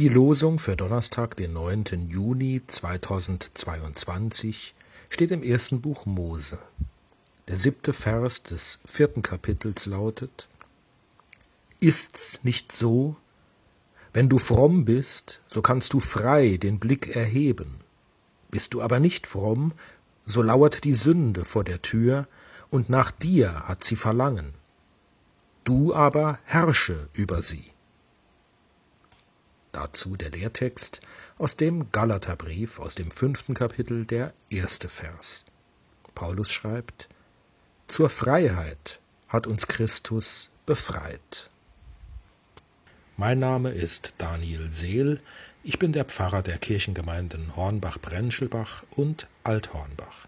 Die Losung für Donnerstag, den 9. Juni 2022, steht im ersten Buch Mose. Der 7. Vers des 4. Kapitels lautet: Ist's nicht so? Wenn du fromm bist, so kannst du frei den Blick erheben. Bist du aber nicht fromm, so lauert die Sünde vor der Tür, und nach dir hat sie Verlangen. Du aber herrsche über sie. Dazu der Lehrtext aus dem Galaterbrief, aus dem 5. Kapitel, der 1. Vers. Paulus schreibt: Zur Freiheit hat uns Christus befreit. Mein Name ist Daniel Seel, ich bin der Pfarrer der Kirchengemeinden Hornbach-Brenschelbach und Althornbach.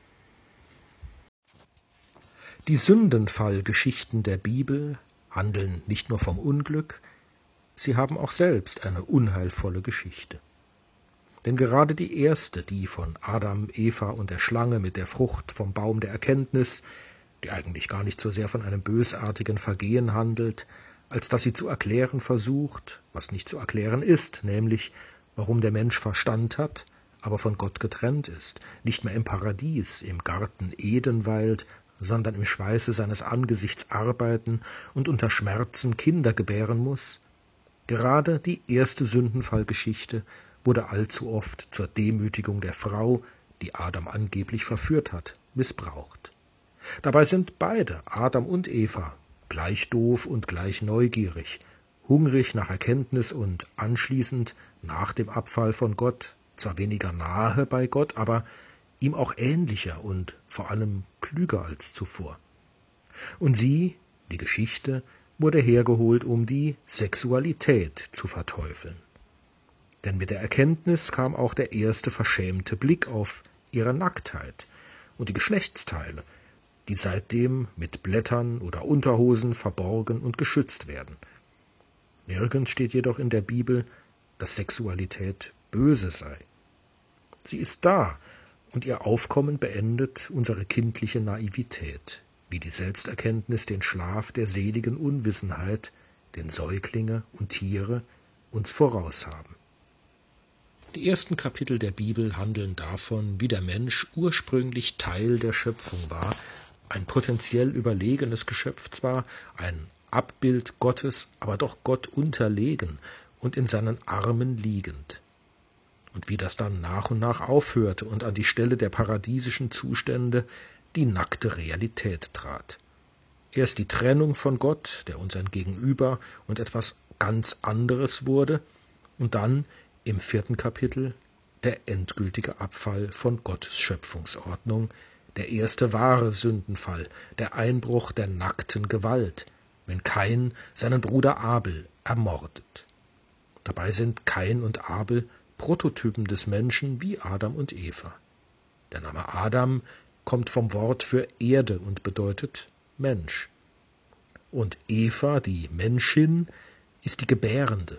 Die Sündenfallgeschichten der Bibel handeln nicht nur vom Unglück, sie haben auch selbst eine unheilvolle Geschichte. Denn gerade die erste, die von Adam, Eva und der Schlange mit der Frucht vom Baum der Erkenntnis, die eigentlich gar nicht so sehr von einem bösartigen Vergehen handelt, als dass sie zu erklären versucht, was nicht zu erklären ist, nämlich warum der Mensch Verstand hat, aber von Gott getrennt ist, nicht mehr im Paradies, im Garten Eden weilt, sondern im Schweiße seines Angesichts arbeiten und unter Schmerzen Kinder gebären muss. Gerade die erste Sündenfallgeschichte wurde allzu oft zur Demütigung der Frau, die Adam angeblich verführt hat, missbraucht. Dabei sind beide, Adam und Eva, gleich doof und gleich neugierig, hungrig nach Erkenntnis und anschließend, nach dem Abfall von Gott, zwar weniger nahe bei Gott, aber ihm auch ähnlicher und vor allem klüger als zuvor. Und sie, die Geschichte, wurde hergeholt, um die Sexualität zu verteufeln. Denn mit der Erkenntnis kam auch der erste verschämte Blick auf ihre Nacktheit und die Geschlechtsteile, die seitdem mit Blättern oder Unterhosen verborgen und geschützt werden. Nirgends steht jedoch in der Bibel, dass Sexualität böse sei. Sie ist da, und ihr Aufkommen beendet unsere kindliche Naivität, wie die Selbsterkenntnis den Schlaf der seligen Unwissenheit, den Säuglinge und Tiere uns voraus haben. Die ersten Kapitel der Bibel handeln davon, wie der Mensch ursprünglich Teil der Schöpfung war, ein potenziell überlegenes Geschöpf zwar, ein Abbild Gottes, aber doch Gott unterlegen und in seinen Armen liegend. Und wie das dann nach und nach aufhörte und an die Stelle der paradiesischen Zustände die nackte Realität trat. Erst die Trennung von Gott, der uns ein Gegenüber und etwas ganz anderes wurde, und dann im 4. Kapitel der endgültige Abfall von Gottes Schöpfungsordnung, der erste wahre Sündenfall, der Einbruch der nackten Gewalt, wenn Kain seinen Bruder Abel ermordet. Dabei sind Kain und Abel Prototypen des Menschen wie Adam und Eva. Der Name Adam kommt vom Wort für Erde und bedeutet Mensch. Und Eva, die Menschin, ist die Gebärende.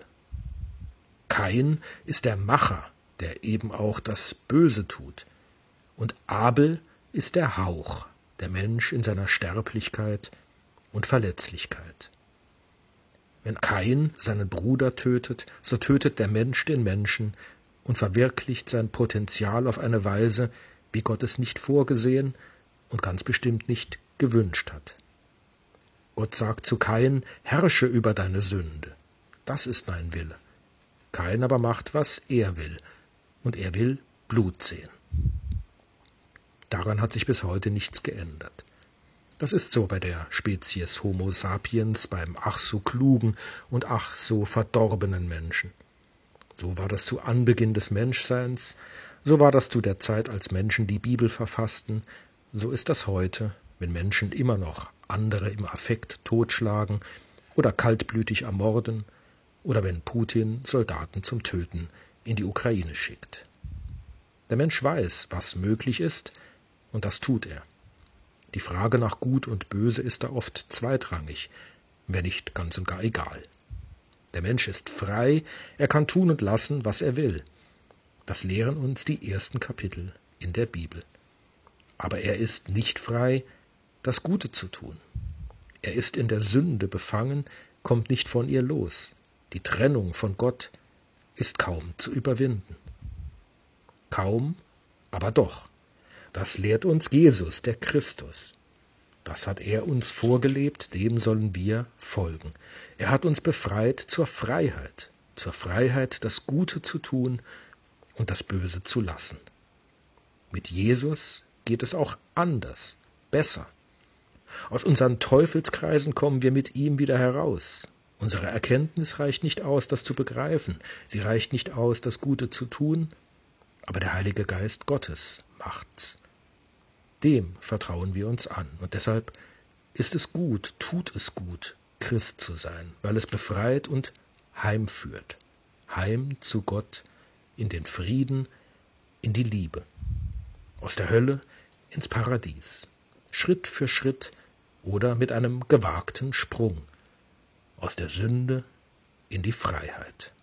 Kain ist der Macher, der eben auch das Böse tut. Und Abel ist der Hauch, der Mensch in seiner Sterblichkeit und Verletzlichkeit. Wenn Kain seinen Bruder tötet, so tötet der Mensch den Menschen und verwirklicht sein Potenzial auf eine Weise, wie Gott es nicht vorgesehen und ganz bestimmt nicht gewünscht hat. Gott sagt zu Kain: Herrsche über deine Sünde. Das ist mein Wille. Kain aber macht, was er will, und er will Blut sehen. Daran hat sich bis heute nichts geändert. Das ist so bei der Spezies Homo sapiens, beim ach so klugen und ach so verdorbenen Menschen. So war das zu Anbeginn des Menschseins, so war das zu der Zeit, als Menschen die Bibel verfassten, so ist das heute, wenn Menschen immer noch andere im Affekt totschlagen oder kaltblütig ermorden oder wenn Putin Soldaten zum Töten in die Ukraine schickt. Der Mensch weiß, was möglich ist, und das tut er. Die Frage nach Gut und Böse ist da oft zweitrangig, wenn nicht ganz und gar egal. Der Mensch ist frei, er kann tun und lassen, was er will. Das lehren uns die ersten Kapitel in der Bibel. Aber er ist nicht frei, das Gute zu tun. Er ist in der Sünde befangen, kommt nicht von ihr los. Die Trennung von Gott, ist kaum zu überwinden. Kaum, aber doch. Das lehrt uns Jesus, der Christus. Das hat er uns vorgelebt, dem sollen wir folgen. Er hat uns befreit zur Freiheit, das Gute zu tun und das Böse zu lassen. Mit Jesus geht es auch anders, besser. Aus unseren Teufelskreisen kommen wir mit ihm wieder heraus. Unsere Erkenntnis reicht nicht aus, das zu begreifen. Sie reicht nicht aus, das Gute zu tun. Aber der Heilige Geist Gottes macht's. Dem vertrauen wir uns an. Und deshalb ist es gut, tut es gut, Christ zu sein, weil es befreit und heimführt. Heim zu Gott, in den Frieden, in die Liebe. Aus der Hölle ins Paradies. Schritt für Schritt oder mit einem gewagten Sprung. Aus der Sünde in die Freiheit.